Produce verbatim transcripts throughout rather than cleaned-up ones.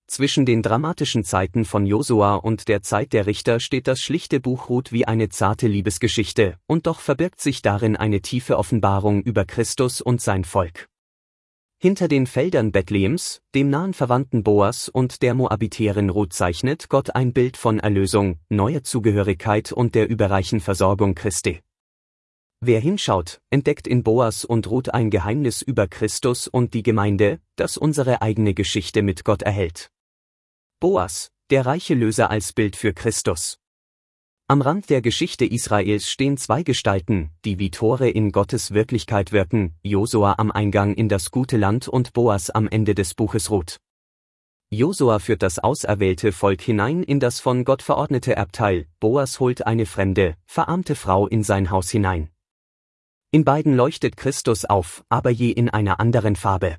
Zwischen den dramatischen Zeiten von Josua und der Zeit der Richter steht das schlichte Buch Ruth wie eine zarte Liebesgeschichte, und doch verbirgt sich darin eine tiefe Offenbarung über Christus und sein Volk. Hinter den Feldern Bethlehems, dem nahen Verwandten Boas und der Moabiterin Ruth zeichnet Gott ein Bild von Erlösung, neuer Zugehörigkeit und der überreichen Versorgung Christi. Wer hinschaut, entdeckt in Boas und Ruth ein Geheimnis über Christus und die Gemeinde, das unsere eigene Geschichte mit Gott erhält. Boas, der reiche Löser als Bild für Christus. Am Rand der Geschichte Israels stehen zwei Gestalten, die wie Tore in Gottes Wirklichkeit wirken, Josua am Eingang in das gute Land und Boas am Ende des Buches Ruth. Josua führt das auserwählte Volk hinein in das von Gott verordnete Erbteil, Boas holt eine fremde, verarmte Frau in sein Haus hinein. In beiden leuchtet Christus auf, aber je in einer anderen Farbe.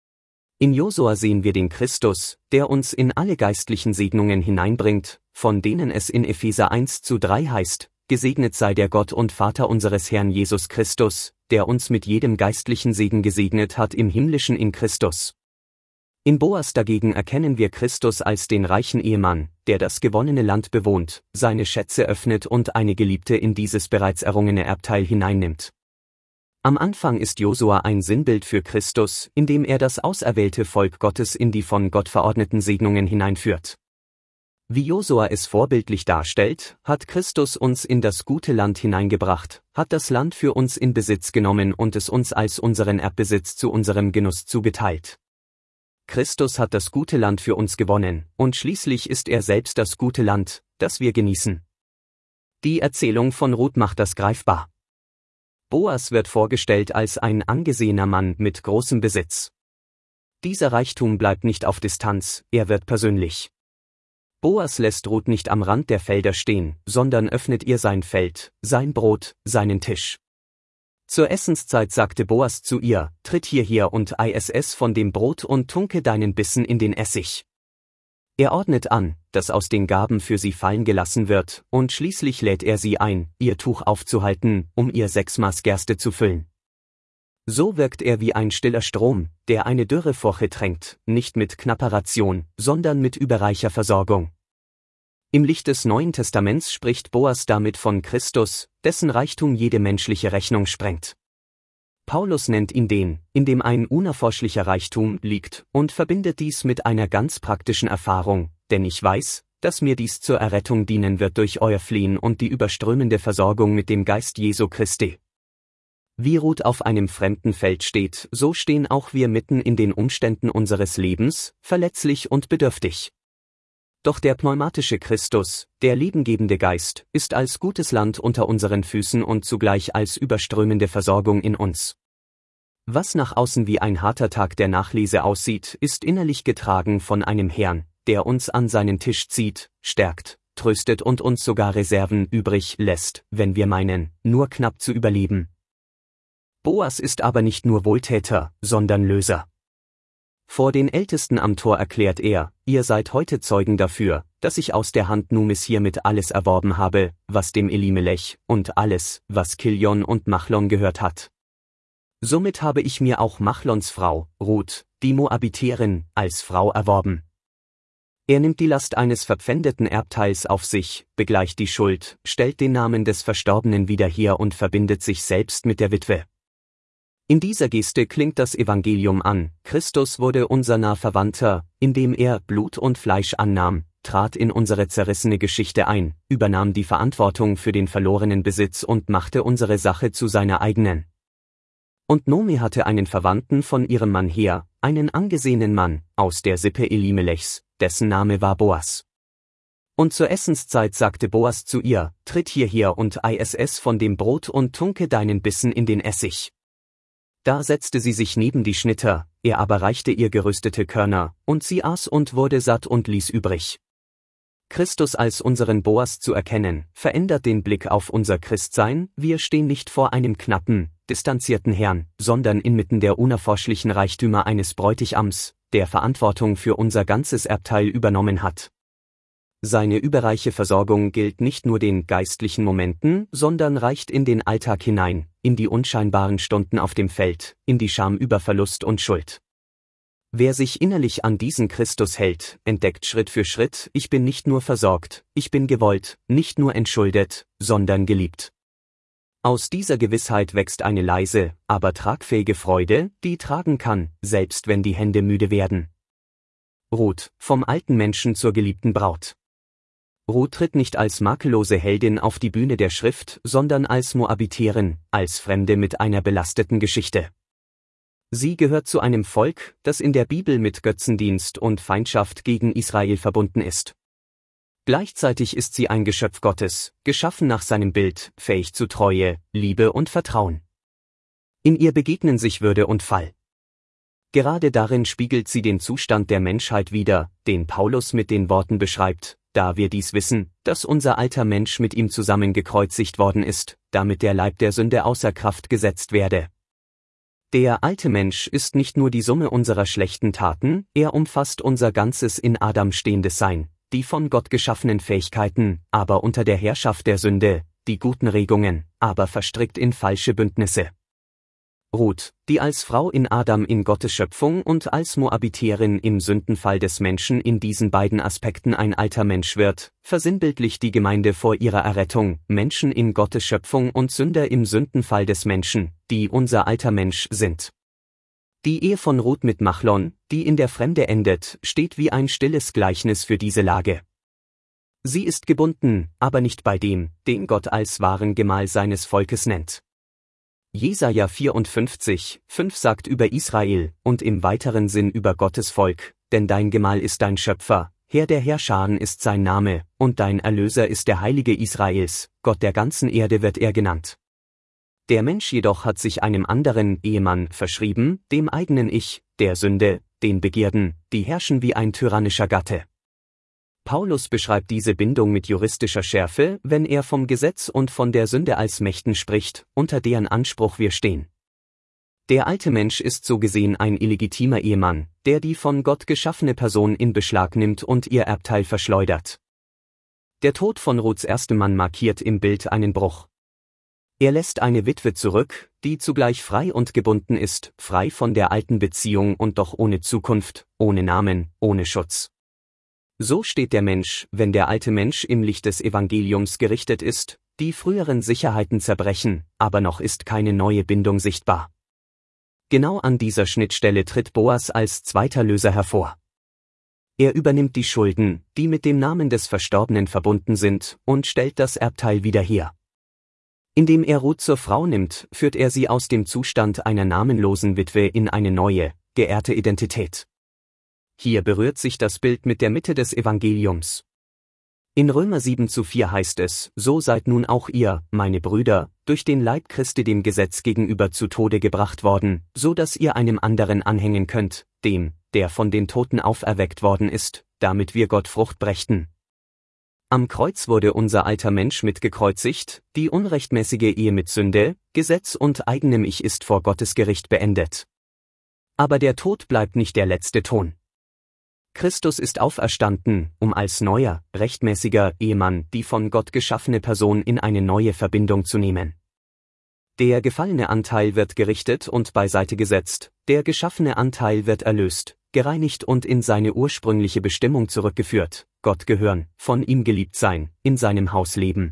In Josua sehen wir den Christus, der uns in alle geistlichen Segnungen hineinbringt, von denen es in Epheser eins zu drei heißt, gesegnet sei der Gott und Vater unseres Herrn Jesus Christus, der uns mit jedem geistlichen Segen gesegnet hat im Himmlischen in Christus. In Boas dagegen erkennen wir Christus als den reichen Ehemann, der das gewonnene Land bewohnt, seine Schätze öffnet und eine Geliebte in dieses bereits errungene Erbteil hineinnimmt. Am Anfang ist Josua ein Sinnbild für Christus, indem er das auserwählte Volk Gottes in die von Gott verordneten Segnungen hineinführt. Wie Josua es vorbildlich darstellt, hat Christus uns in das gute Land hineingebracht, hat das Land für uns in Besitz genommen und es uns als unseren Erbbesitz zu unserem Genuss zugeteilt. Christus hat das gute Land für uns gewonnen, und schließlich ist er selbst das gute Land, das wir genießen. Die Erzählung von Ruth macht das greifbar. Boas wird vorgestellt als ein angesehener Mann mit großem Besitz. Dieser Reichtum bleibt nicht auf Distanz, er wird persönlich. Boas lässt Ruth nicht am Rand der Felder stehen, sondern öffnet ihr sein Feld, sein Brot, seinen Tisch. Zur Essenszeit sagte Boas zu ihr, tritt hierher und iss es von dem Brot und tunke deinen Bissen in den Essig. Er ordnet an, dass aus den Gaben für sie fallen gelassen wird, und schließlich lädt er sie ein, ihr Tuch aufzuhalten, um ihr sechs Maß Gerste zu füllen. So wirkt er wie ein stiller Strom, der eine dürre Furche tränkt, nicht mit knapper Ration, sondern mit überreicher Versorgung. Im Licht des Neuen Testaments spricht Boas damit von Christus, dessen Reichtum jede menschliche Rechnung sprengt. Paulus nennt ihn den, in dem ein unerforschlicher Reichtum liegt, und verbindet dies mit einer ganz praktischen Erfahrung, denn ich weiß, dass mir dies zur Errettung dienen wird durch euer Flehen und die überströmende Versorgung mit dem Geist Jesu Christi. Wie Ruth auf einem fremden Feld steht, so stehen auch wir mitten in den Umständen unseres Lebens, verletzlich und bedürftig. Doch der pneumatische Christus, der lebengebende Geist, ist als gutes Land unter unseren Füßen und zugleich als überströmende Versorgung in uns. Was nach außen wie ein harter Tag der Nachlese aussieht, ist innerlich getragen von einem Herrn, der uns an seinen Tisch zieht, stärkt, tröstet und uns sogar Reserven übrig lässt, wenn wir meinen, nur knapp zu überleben. Boas ist aber nicht nur Wohltäter, sondern Löser. Vor den Ältesten am Tor erklärt er, ihr seid heute Zeugen dafür, dass ich aus der Hand Numis hiermit alles erworben habe, was dem Elimelech, und alles, was Kilion und Machlon gehört hat. Somit habe ich mir auch Machlons Frau, Ruth, die Moabiterin, als Frau erworben. Er nimmt die Last eines verpfändeten Erbteils auf sich, begleicht die Schuld, stellt den Namen des Verstorbenen wieder her und verbindet sich selbst mit der Witwe. In dieser Geste klingt das Evangelium an, Christus wurde unser naher Verwandter, indem er Blut und Fleisch annahm, trat in unsere zerrissene Geschichte ein, übernahm die Verantwortung für den verlorenen Besitz und machte unsere Sache zu seiner eigenen. Und Nomi hatte einen Verwandten von ihrem Mann her, einen angesehenen Mann, aus der Sippe Elimelechs, dessen Name war Boas. Und zur Essenszeit sagte Boas zu ihr, tritt hierher und iss es von dem Brot und tunke deinen Bissen in den Essig. Da setzte sie sich neben die Schnitter, er aber reichte ihr geröstete Körner, und sie aß und wurde satt und ließ übrig. Christus als unseren Boas zu erkennen, verändert den Blick auf unser Christsein, wir stehen nicht vor einem knappen, distanzierten Herrn, sondern inmitten der unerforschlichen Reichtümer eines Bräutigams, der Verantwortung für unser ganzes Erbteil übernommen hat. Seine überreiche Versorgung gilt nicht nur den geistlichen Momenten, sondern reicht in den Alltag hinein, in die unscheinbaren Stunden auf dem Feld, in die Scham über Verlust und Schuld. Wer sich innerlich an diesen Christus hält, entdeckt Schritt für Schritt, ich bin nicht nur versorgt, ich bin gewollt, nicht nur entschuldet, sondern geliebt. Aus dieser Gewissheit wächst eine leise, aber tragfähige Freude, die tragen kann, selbst wenn die Hände müde werden. Ruth, vom alten Menschen zur geliebten Braut. Ruth tritt nicht als makellose Heldin auf die Bühne der Schrift, sondern als Moabiterin, als Fremde mit einer belasteten Geschichte. Sie gehört zu einem Volk, das in der Bibel mit Götzendienst und Feindschaft gegen Israel verbunden ist. Gleichzeitig ist sie ein Geschöpf Gottes, geschaffen nach seinem Bild, fähig zu Treue, Liebe und Vertrauen. In ihr begegnen sich Würde und Fall. Gerade darin spiegelt sie den Zustand der Menschheit wider, den Paulus mit den Worten beschreibt: Da wir dies wissen, dass unser alter Mensch mit ihm zusammen gekreuzigt worden ist, damit der Leib der Sünde außer Kraft gesetzt werde. Der alte Mensch ist nicht nur die Summe unserer schlechten Taten, er umfasst unser ganzes in Adam stehendes Sein, die von Gott geschaffenen Fähigkeiten, aber unter der Herrschaft der Sünde, die guten Regungen, aber verstrickt in falsche Bündnisse. Ruth, die als Frau in Adam in Gottes Schöpfung und als Moabiterin im Sündenfall des Menschen in diesen beiden Aspekten ein alter Mensch wird, versinnbildlicht die Gemeinde vor ihrer Errettung, Menschen in Gottes Schöpfung und Sünder im Sündenfall des Menschen, die unser alter Mensch sind. Die Ehe von Ruth mit Machlon, die in der Fremde endet, steht wie ein stilles Gleichnis für diese Lage. Sie ist gebunden, aber nicht bei dem, den Gott als wahren Gemahl seines Volkes nennt. Jesaja vierundfünfzig, fünf sagt über Israel und im weiteren Sinn über Gottes Volk: Denn dein Gemahl ist dein Schöpfer, Herr der Herrscharen ist sein Name, und dein Erlöser ist der Heilige Israels, Gott der ganzen Erde wird er genannt. Der Mensch jedoch hat sich einem anderen Ehemann verschrieben, dem eigenen Ich, der Sünde, den Begierden, die herrschen wie ein tyrannischer Gatte. Paulus beschreibt diese Bindung mit juristischer Schärfe, wenn er vom Gesetz und von der Sünde als Mächten spricht, unter deren Anspruch wir stehen. Der alte Mensch ist so gesehen ein illegitimer Ehemann, der die von Gott geschaffene Person in Beschlag nimmt und ihr Erbteil verschleudert. Der Tod von Ruths erstem Mann markiert im Bild einen Bruch. Er lässt eine Witwe zurück, die zugleich frei und gebunden ist, frei von der alten Beziehung und doch ohne Zukunft, ohne Namen, ohne Schutz. So steht der Mensch, wenn der alte Mensch im Licht des Evangeliums gerichtet ist, die früheren Sicherheiten zerbrechen, aber noch ist keine neue Bindung sichtbar. Genau an dieser Schnittstelle tritt Boas als zweiter Löser hervor. Er übernimmt die Schulden, die mit dem Namen des Verstorbenen verbunden sind, und stellt das Erbteil wieder her. Indem er Ruth zur Frau nimmt, führt er sie aus dem Zustand einer namenlosen Witwe in eine neue, geehrte Identität. Hier berührt sich das Bild mit der Mitte des Evangeliums. In Römer sieben zu vier heißt es: So seid nun auch ihr, meine Brüder, durch den Leib Christi dem Gesetz gegenüber zu Tode gebracht worden, so dass ihr einem anderen anhängen könnt, dem, der von den Toten auferweckt worden ist, damit wir Gott Frucht brächten. Am Kreuz wurde unser alter Mensch mitgekreuzigt, die unrechtmäßige Ehe mit Sünde, Gesetz und eigenem Ich ist vor Gottes Gericht beendet. Aber der Tod bleibt nicht der letzte Ton. Christus ist auferstanden, um als neuer, rechtmäßiger Ehemann die von Gott geschaffene Person in eine neue Verbindung zu nehmen. Der gefallene Anteil wird gerichtet und beiseite gesetzt, der geschaffene Anteil wird erlöst, gereinigt und in seine ursprüngliche Bestimmung zurückgeführt, Gott gehören, von ihm geliebt sein, in seinem Haus leben.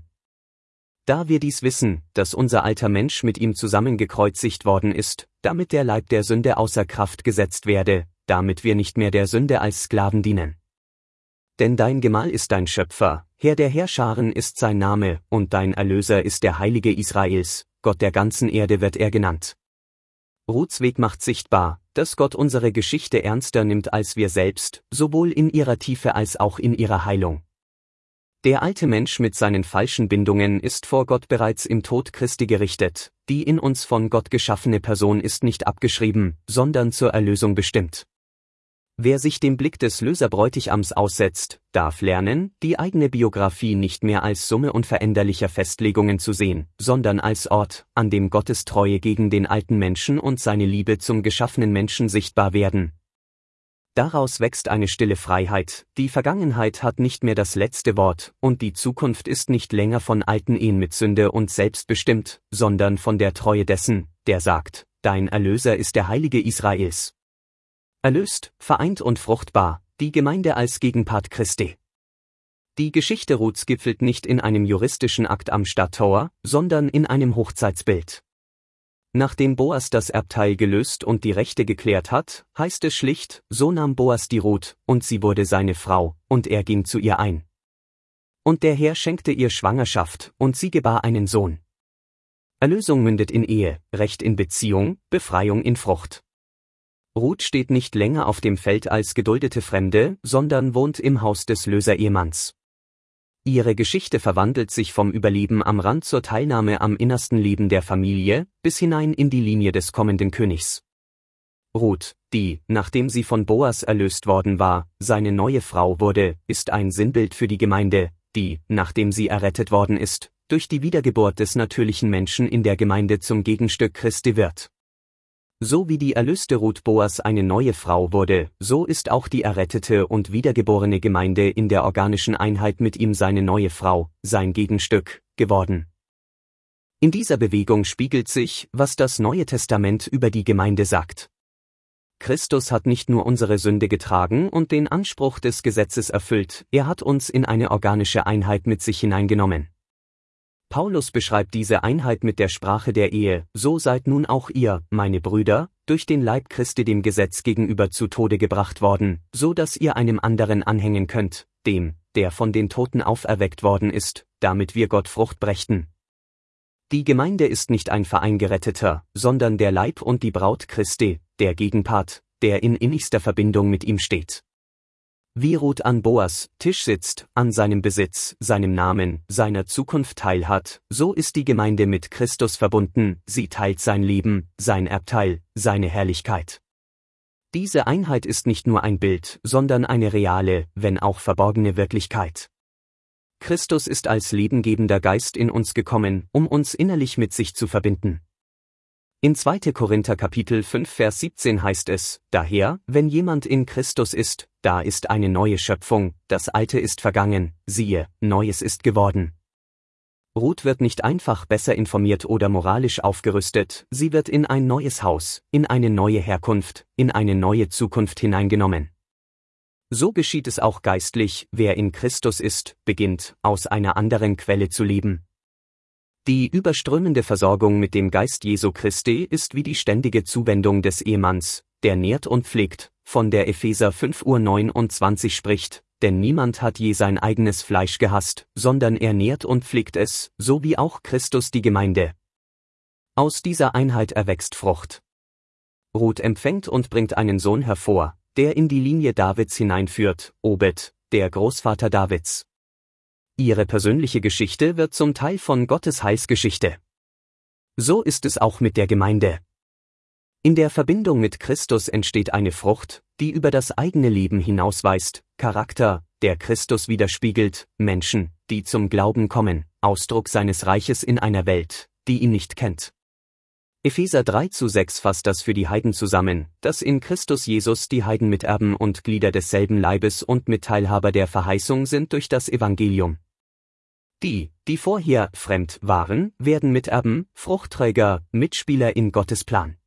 Da wir dies wissen, dass unser alter Mensch mit ihm zusammen gekreuzigt worden ist, damit der Leib der Sünde außer Kraft gesetzt werde, damit wir nicht mehr der Sünde als Sklaven dienen. Denn dein Gemahl ist dein Schöpfer, Herr der Herrscharen ist sein Name, und dein Erlöser ist der Heilige Israels, Gott der ganzen Erde wird er genannt. Ruths Weg macht sichtbar, dass Gott unsere Geschichte ernster nimmt als wir selbst, sowohl in ihrer Tiefe als auch in ihrer Heilung. Der alte Mensch mit seinen falschen Bindungen ist vor Gott bereits im Tod Christi gerichtet, die in uns von Gott geschaffene Person ist nicht abgeschrieben, sondern zur Erlösung bestimmt. Wer sich dem Blick des Löserbräutigams aussetzt, darf lernen, die eigene Biografie nicht mehr als Summe unveränderlicher Festlegungen zu sehen, sondern als Ort, an dem Gottes Treue gegen den alten Menschen und seine Liebe zum geschaffenen Menschen sichtbar werden. Daraus wächst eine stille Freiheit, die Vergangenheit hat nicht mehr das letzte Wort, und die Zukunft ist nicht länger von alten Ehen mit Sünde und Selbst bestimmt, sondern von der Treue dessen, der sagt: Dein Erlöser ist der Heilige Israels. Erlöst, vereint und fruchtbar, die Gemeinde als Gegenpart Christi. Die Geschichte Ruths gipfelt nicht in einem juristischen Akt am Stadttor, sondern in einem Hochzeitsbild. Nachdem Boas das Erbteil gelöst und die Rechte geklärt hat, heißt es schlicht, so nahm Boas die Ruth, und sie wurde seine Frau, und er ging zu ihr ein. Und der Herr schenkte ihr Schwangerschaft, und sie gebar einen Sohn. Erlösung mündet in Ehe, Recht in Beziehung, Befreiung in Frucht. Ruth steht nicht länger auf dem Feld als geduldete Fremde, sondern wohnt im Haus des Löser-Ehemanns. Ihre Geschichte verwandelt sich vom Überleben am Rand zur Teilnahme am innersten Leben der Familie, bis hinein in die Linie des kommenden Königs. Ruth, die, nachdem sie von Boas erlöst worden war, seine neue Frau wurde, ist ein Sinnbild für die Gemeinde, die, nachdem sie errettet worden ist, durch die Wiedergeburt des natürlichen Menschen in der Gemeinde zum Gegenstück Christi wird. So wie die erlöste Ruth Boas eine neue Frau wurde, so ist auch die errettete und wiedergeborene Gemeinde in der organischen Einheit mit ihm seine neue Frau, sein Gegenstück, geworden. In dieser Bewegung spiegelt sich, was das Neue Testament über die Gemeinde sagt. Christus hat nicht nur unsere Sünde getragen und den Anspruch des Gesetzes erfüllt, er hat uns in eine organische Einheit mit sich hineingenommen. Paulus beschreibt diese Einheit mit der Sprache der Ehe, so seid nun auch ihr, meine Brüder, durch den Leib Christi dem Gesetz gegenüber zu Tode gebracht worden, so dass ihr einem anderen anhängen könnt, dem, der von den Toten auferweckt worden ist, damit wir Gott Frucht brächten. Die Gemeinde ist nicht ein Verein Geretteter, sondern der Leib und die Braut Christi, der Gegenpart, der in innigster Verbindung mit ihm steht. Wie Ruth an Boas Tisch sitzt, an seinem Besitz, seinem Namen, seiner Zukunft teilhat, so ist die Gemeinde mit Christus verbunden, sie teilt sein Leben, sein Erbteil, seine Herrlichkeit. Diese Einheit ist nicht nur ein Bild, sondern eine reale, wenn auch verborgene Wirklichkeit. Christus ist als lebengebender Geist in uns gekommen, um uns innerlich mit sich zu verbinden. In zweiter Korinther Kapitel fünf Vers siebzehn heißt es, daher, wenn jemand in Christus ist, da ist eine neue Schöpfung, das Alte ist vergangen, siehe, Neues ist geworden. Ruth wird nicht einfach besser informiert oder moralisch aufgerüstet, sie wird in ein neues Haus, in eine neue Herkunft, in eine neue Zukunft hineingenommen. So geschieht es auch geistlich, wer in Christus ist, beginnt, aus einer anderen Quelle zu leben. Die überströmende Versorgung mit dem Geist Jesu Christi ist wie die ständige Zuwendung des Ehemanns, der nährt und pflegt, von der Epheser fünf neunundzwanzig spricht, denn niemand hat je sein eigenes Fleisch gehasst, sondern er nährt und pflegt es, so wie auch Christus die Gemeinde. Aus dieser Einheit erwächst Frucht. Ruth empfängt und bringt einen Sohn hervor, der in die Linie Davids hineinführt, Obed, der Großvater Davids. Ihre persönliche Geschichte wird zum Teil von Gottes Heilsgeschichte. So ist es auch mit der Gemeinde. In der Verbindung mit Christus entsteht eine Frucht, die über das eigene Leben hinausweist, Charakter, der Christus widerspiegelt, Menschen, die zum Glauben kommen, Ausdruck seines Reiches in einer Welt, die ihn nicht kennt. Epheser drei zu sechs fasst das für die Heiden zusammen, dass in Christus Jesus die Heiden Miterben und Glieder desselben Leibes und Mitteilhaber der Verheißung sind durch das Evangelium. Die, die vorher fremd waren, werden Miterben, Fruchtträger, Mitspieler in Gottes Plan.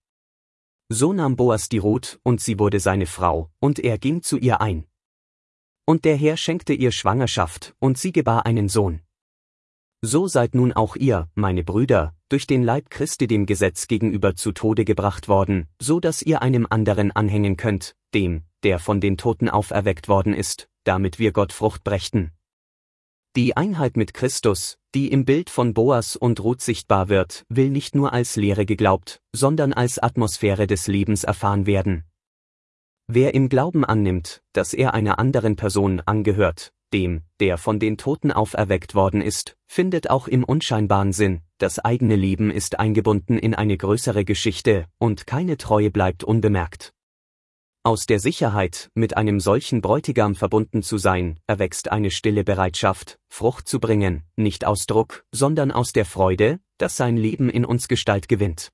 So nahm Boas die Ruth, und sie wurde seine Frau, und er ging zu ihr ein. Und der Herr schenkte ihr Schwangerschaft, und sie gebar einen Sohn. So seid nun auch ihr, meine Brüder, durch den Leib Christi dem Gesetz gegenüber zu Tode gebracht worden, so dass ihr einem anderen anhängen könnt, dem, der von den Toten auferweckt worden ist, damit wir Gott Frucht brächten. Die Einheit mit Christus, die im Bild von Boas und Ruth sichtbar wird, will nicht nur als Lehre geglaubt, sondern als Atmosphäre des Lebens erfahren werden. Wer im Glauben annimmt, dass er einer anderen Person angehört, dem, der von den Toten auferweckt worden ist, findet auch im unscheinbaren Sinn, das eigene Leben ist eingebunden in eine größere Geschichte, und keine Treue bleibt unbemerkt. Aus der Sicherheit, mit einem solchen Bräutigam verbunden zu sein, erwächst eine stille Bereitschaft, Frucht zu bringen, nicht aus Druck, sondern aus der Freude, dass sein Leben in uns Gestalt gewinnt.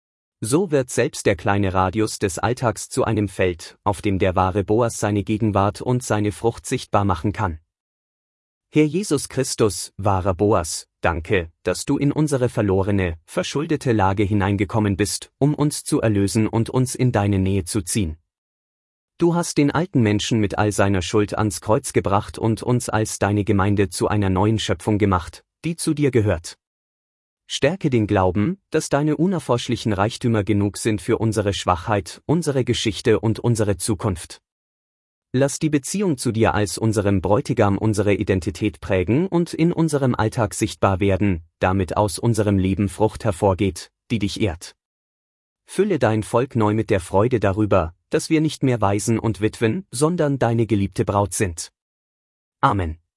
So wird selbst der kleine Radius des Alltags zu einem Feld, auf dem der wahre Boas seine Gegenwart und seine Frucht sichtbar machen kann. Herr Jesus Christus, wahrer Boas, danke, dass du in unsere verlorene, verschuldete Lage hineingekommen bist, um uns zu erlösen und uns in deine Nähe zu ziehen. Du hast den alten Menschen mit all seiner Schuld ans Kreuz gebracht und uns als deine Gemeinde zu einer neuen Schöpfung gemacht, die zu dir gehört. Stärke den Glauben, dass deine unerforschlichen Reichtümer genug sind für unsere Schwachheit, unsere Geschichte und unsere Zukunft. Lass die Beziehung zu dir als unserem Bräutigam unsere Identität prägen und in unserem Alltag sichtbar werden, damit aus unserem Leben Frucht hervorgeht, die dich ehrt. Fülle dein Volk neu mit der Freude darüber, dass wir nicht mehr Waisen und Witwen, sondern deine geliebte Braut sind. Amen.